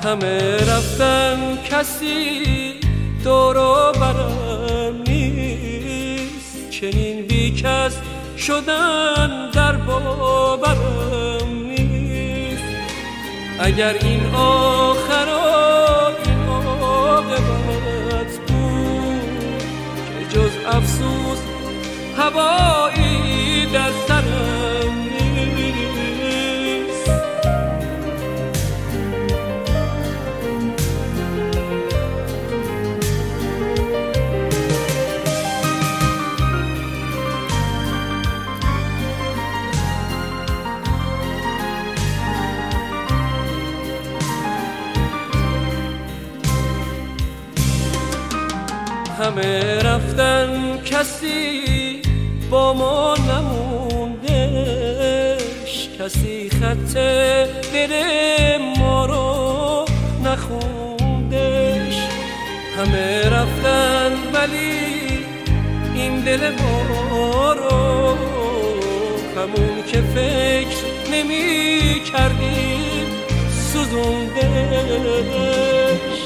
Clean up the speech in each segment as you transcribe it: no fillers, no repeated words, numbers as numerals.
همه رفتن کسی دور و برم نیست، چنین بی کس شدن در باورم نیست. اگر این آخرات این عاقبت بود که جز افسوس هوایی در سرم نیست. همه رفتن کسی با ما نموندش، کسی خط دل ما رو نخوندش. همه رفتن ولی این دل ما رو همون که فکر نمی کردیم سوزوندش.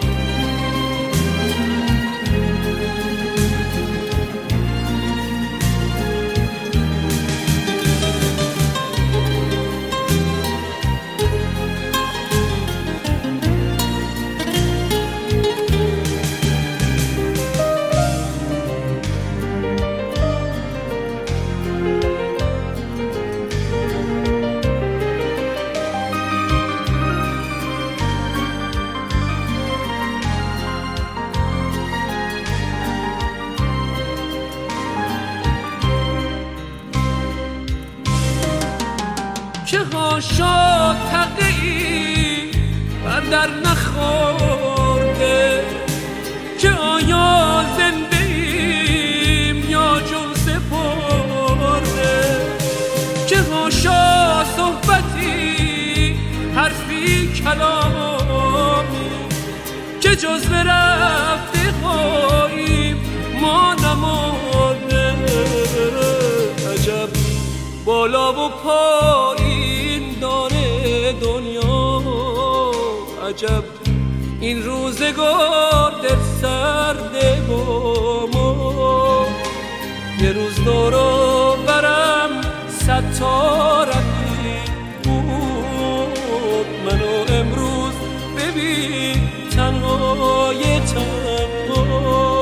چه ها شد تقیی بر در نخورده، که آیا زنده ایم یا جون سپرده. چه ها شد صحبتی حرفی کلامی، که جز به رفته خواهیم ما نمرده. عجب بالا و پایین داره دنیا، عجب این روزگار در سرده با ما. یه روز دورو برم 100 تا رفیق بود، منو امروز ببین تنهای تنها.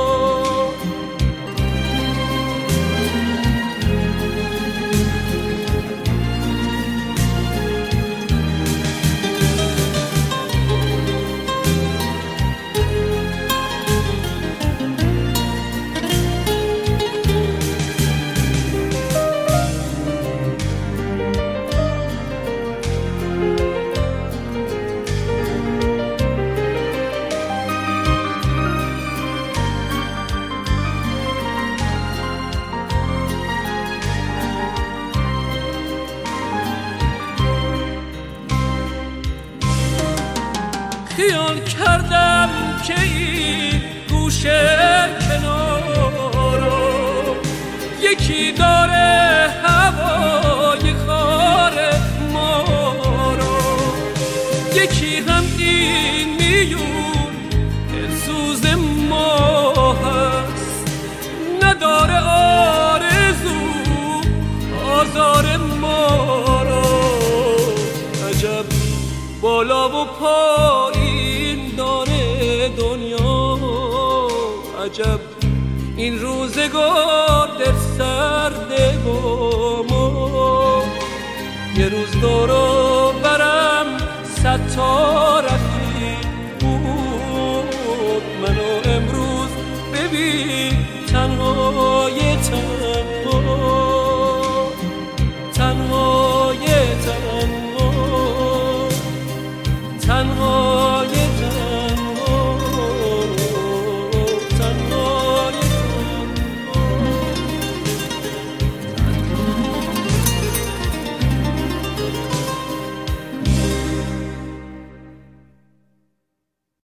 خیال کردم که این گوشه کنارو یکی داره هوای خار ما رو، یکی هم این میون دلسوز ما هست، نداره آرزو آزار ما رو. عجب بالا و پایین داره دنیا، عجب این روزگار در سرده با ما. یه روز دورو برم 100 تا رفیق